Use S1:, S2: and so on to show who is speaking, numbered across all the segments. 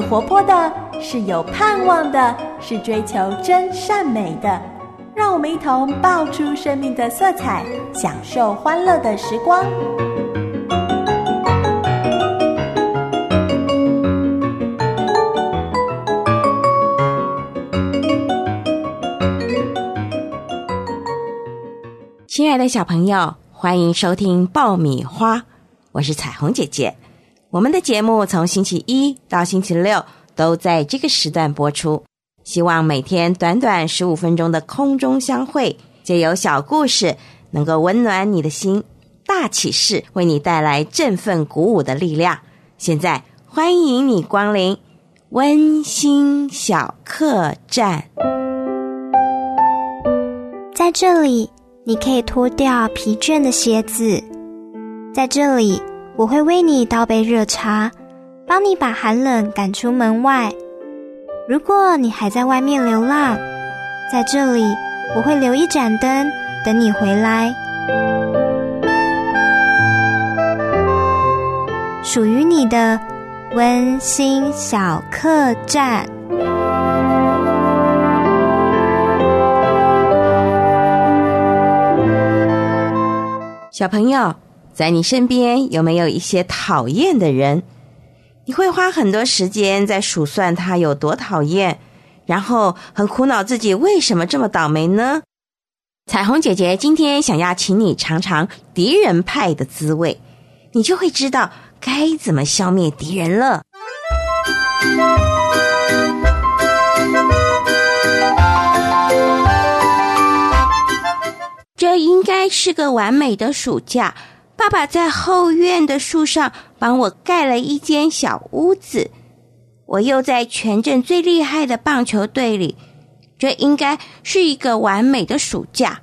S1: 活泼的，是有盼望的，是追求真善美的。让我们一同爆出生命的色彩，享受欢乐的时光。
S2: 亲爱的小朋友，欢迎收听爆米花，我是彩虹姐姐。我们的节目从星期一到星期六都在这个时段播出，希望每天短短15分钟的空中相会，藉由小故事能够温暖你的心，大启示为你带来振奋鼓舞的力量。现在欢迎你光临温馨小客栈。
S3: 在这里你可以脱掉疲倦的鞋子，在这里我会为你倒杯热茶，帮你把寒冷赶出门外。如果你还在外面流浪，在这里我会留一盏灯等你回来。属于你的温馨小客栈。
S2: 小朋友，在你身边有没有一些讨厌的人？你会花很多时间在数算他有多讨厌，然后很苦恼自己为什么这么倒霉呢？彩虹姐姐今天想要请你尝尝敌人派的滋味，你就会知道该怎么消灭敌人了。这应该是个完美的暑假，爸爸在后院的树上帮我盖了一间小屋子，我又在全镇最厉害的棒球队里，这应该是一个完美的暑假。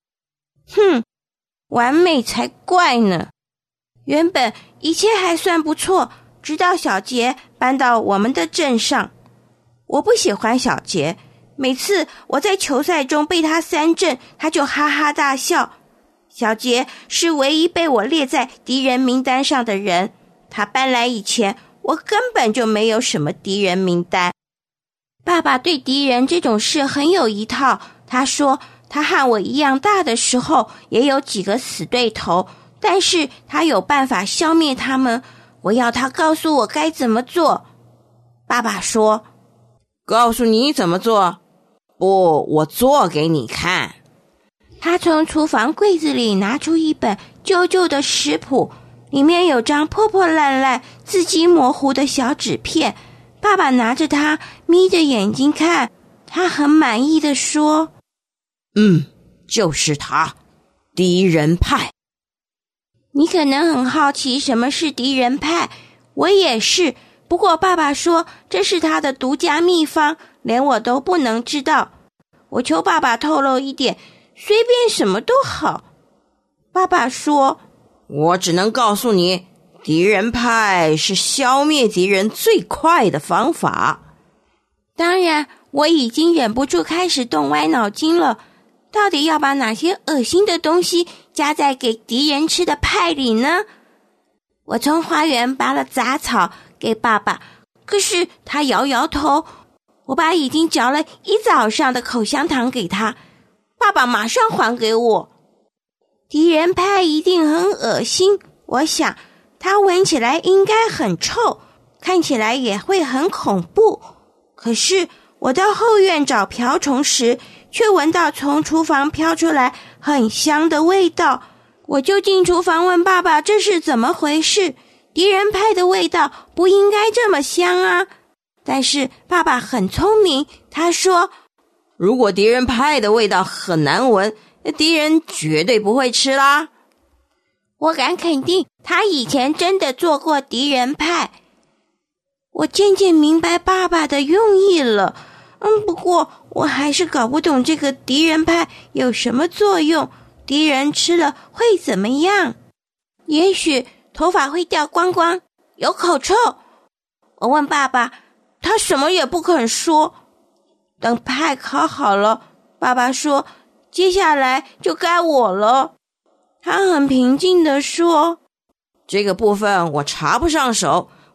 S2: 完美才怪呢！原本一切还算不错，直到小杰搬到我们的镇上。我不喜欢小杰，每次我在球赛中被他3振，他就哈哈大笑。小杰是唯一被我列在敌人名单上的人，他搬来以前，我根本就没有什么敌人名单。爸爸对敌人这种事很有一套，他说他和我一样大的时候也有几个死对头，但是他有办法消灭他们，我要他告诉我该怎么做。爸爸说，
S4: 告诉你怎么做？不，我做给你看。
S2: 他从厨房柜子里拿出一本旧旧的食谱，里面有张破破烂烂、字迹模糊的小纸片。爸爸拿着它，眯着眼睛看，他很满意地说，
S4: 就是他，敌人派。
S2: 你可能很好奇什么是敌人派，我也是，不过爸爸说这是他的独家秘方，连我都不能知道。我求爸爸透露一点，随便什么都好。爸爸说，
S4: 我只能告诉你，敌人派是消灭敌人最快的方法。
S2: 当然，我已经忍不住开始动歪脑筋了，到底要把哪些恶心的东西加在给敌人吃的派里呢？我从花园拔了杂草给爸爸，可是他摇摇头。我把已经嚼了一早上的口香糖给他，爸爸马上还给我。敌人派一定很恶心，我想它闻起来应该很臭，看起来也会很恐怖。可是我到后院找瓢虫时，却闻到从厨房飘出来很香的味道。我就进厨房问爸爸这是怎么回事，敌人派的味道不应该这么香啊。但是爸爸很聪明，他说，
S4: 如果敌人派的味道很难闻，敌人绝对不会吃啦。
S2: 我敢肯定，他以前真的做过敌人派。我渐渐明白爸爸的用意了，不过我还是搞不懂这个敌人派有什么作用，敌人吃了会怎么样？也许头发会掉光光，有口臭。我问爸爸，他什么也不肯说。等派烤好了，爸爸说，接下来就该我了。他很平静地说，
S4: 这个部分我插不上手，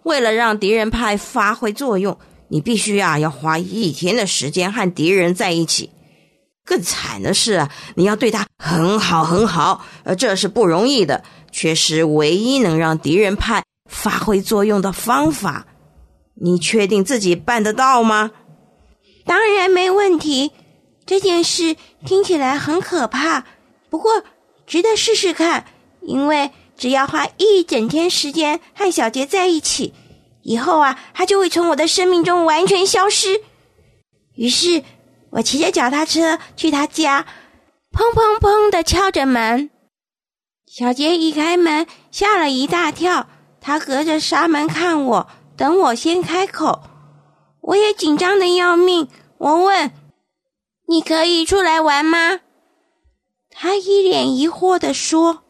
S4: 为了让敌人派发挥作用，你必须要花1天的时间和敌人在一起。更惨的是你要对他很好很好，这是不容易的，却是唯一能让敌人派发挥作用的方法。你确定自己办得到吗？
S2: 当然没问题，这件事听起来很可怕，不过值得试试看，因为只要花1整天时间和小杰在一起，以后他就会从我的生命中完全消失。于是我骑着脚踏车去他家，砰砰砰地敲着门。小杰一开门，吓了一大跳，他隔着纱门看我，等我先开口。我也紧张得要命，我问：你可以出来玩吗？他一脸疑惑地说：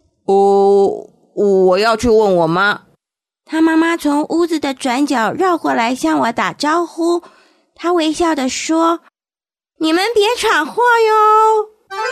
S4: 我要去问我妈。
S2: 他妈妈从屋子的转角绕过来向我打招呼，他微笑地说：你们别闯祸哟。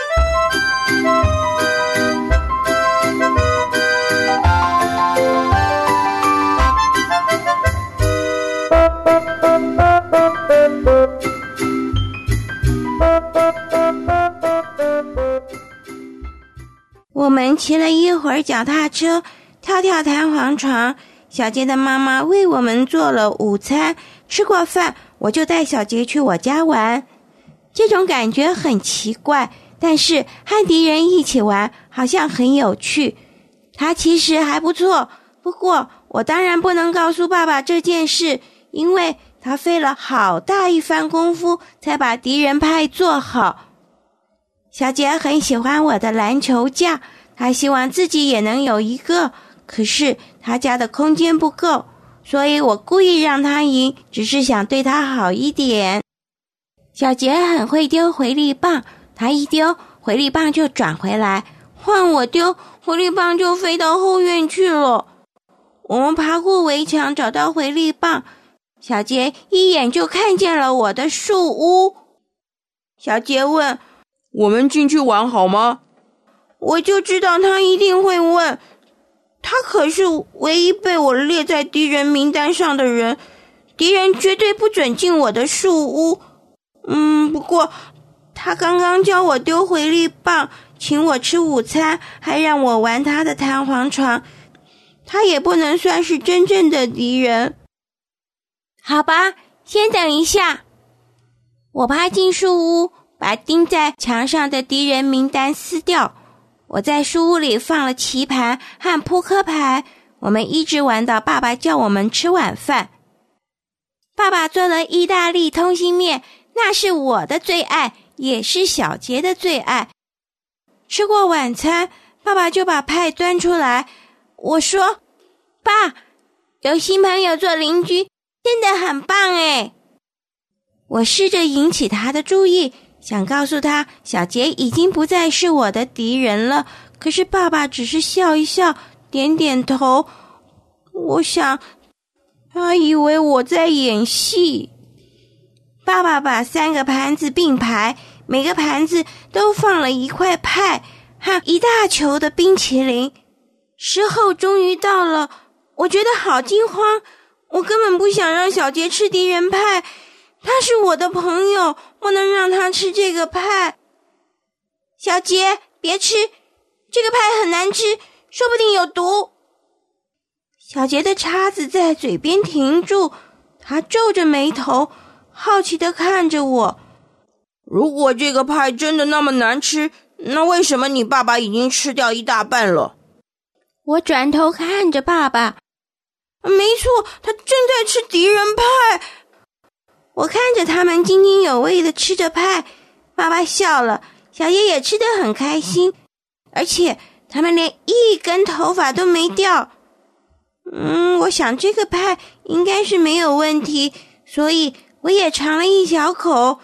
S2: 我们骑了一会儿脚踏车，跳弹簧床，小杰的妈妈为我们做了午餐，吃过饭我就带小杰去我家玩。这种感觉很奇怪，但是和敌人一起玩好像很有趣。他其实还不错，不过我当然不能告诉爸爸这件事，因为他费了好大一番功夫才把敌人派做好。小杰很喜欢我的篮球架，他希望自己也能有一个，可是他家的空间不够，所以我故意让他赢，只是想对他好一点。小杰很会丢回力棒，他一丢，回力棒就转回来，换我丢，回力棒就飞到后院去了。我们爬过围墙找到回力棒，小杰一眼就看见了我的树屋。小杰问：
S4: 我们进去玩好吗？
S2: 我就知道他一定会问，他可是唯一被我列在敌人名单上的人，敌人绝对不准进我的树屋。不过他刚刚教我丢回力棒，请我吃午餐，还让我玩他的弹簧床，他也不能算是真正的敌人。好吧，先等一下。我爬进树屋，把钉在墙上的敌人名单撕掉。我在树屋里放了棋盘和扑克牌，我们一直玩到爸爸叫我们吃晚饭。爸爸做了意大利通心面，那是我的最爱，也是小杰的最爱。吃过晚餐，爸爸就把派端出来。我说：爸，有新朋友做邻居，真的很棒耶。我试着引起他的注意，想告诉他小杰已经不再是我的敌人了，可是爸爸只是笑一笑，点点头。我想他以为我在演戏。爸爸把3个盘子并排，每个盘子都放了一块派和一大球的冰淇淋。时候终于到了，我觉得好惊慌，我根本不想让小杰吃敌人派，他是我的朋友，不能让他吃这个派。小杰，别吃，这个派很难吃，说不定有毒。小杰的叉子在嘴边停住，他皱着眉头，好奇地看着我。
S4: 如果这个派真的那么难吃，那为什么你爸爸已经吃掉一大半了？
S2: 我转头看着爸爸，没错，他正在吃敌人派。我看着他们津津有味地吃着派，爸爸笑了，小杰也吃得很开心，而且他们连一根头发都没掉。我想这个派应该是没有问题，所以我也尝了一小口。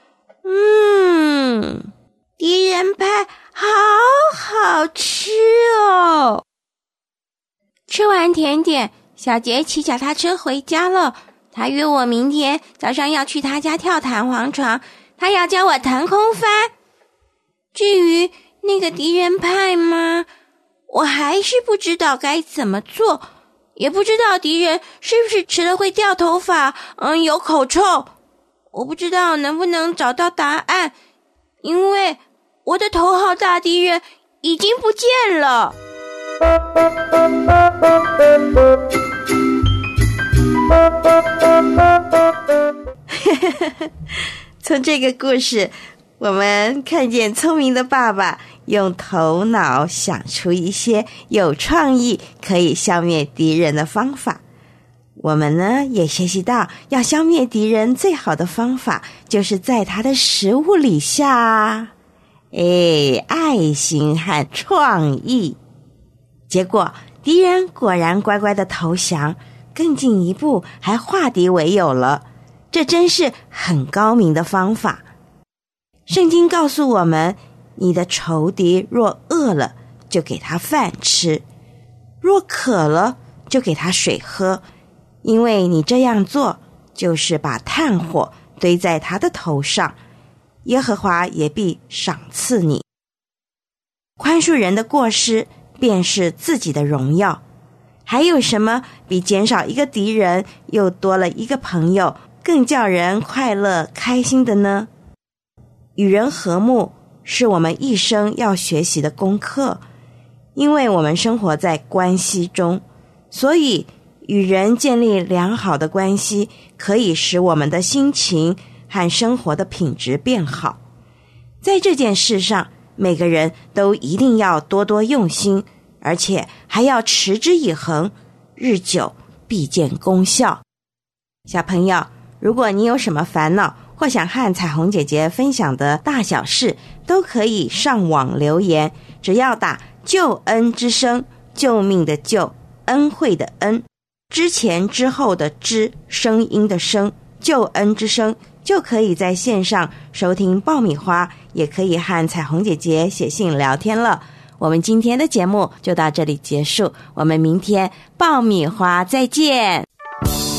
S2: 敌人派好好吃哦。吃完甜点，小杰骑脚踏车回家了。他约我明天早上要去他家跳弹簧床，他要教我腾空翻。至于那个敌人派吗？我还是不知道该怎么做。 也不知道敌人是不是吃了会掉头发，有口臭。我不知道能不能找到答案，因为我的头号大敌人已经不见了。
S4: 从这个故事，我们看见聪明的爸爸用头脑想出一些有创意可以消灭敌人的方法。我们呢也学习到要消灭敌人最好的方法就是在他的食物里下爱心和创意。结果敌人果然乖乖的投降，更进一步还化敌为友了。这真是很高明的方法。圣经告诉我们，你的仇敌若饿了，就给他饭吃；若渴了，就给他水喝。因为你这样做，就是把炭火堆在他的头上，耶和华也必赏赐你。宽恕人的过失，便是自己的荣耀。还有什么比减少一个敌人，又多了一个朋友，更叫人快乐开心的呢？与人和睦是我们一生要学习的功课，因为我们生活在关系中，所以与人建立良好的关系，可以使我们的心情和生活的品质变好。在这件事上，每个人都一定要多多用心，而且还要持之以恒，日久必见功效。小朋友，如果你有什么烦恼，或想和彩虹姐姐分享的大小事，都可以上网留言，只要打救恩之声，救命的救，恩惠的恩，之前之后的之，声音的声，救恩之声，就可以在线上收听爆米花，也可以和彩虹姐姐写信聊天了。我们今天的节目就到这里结束，我们明天爆米花再见。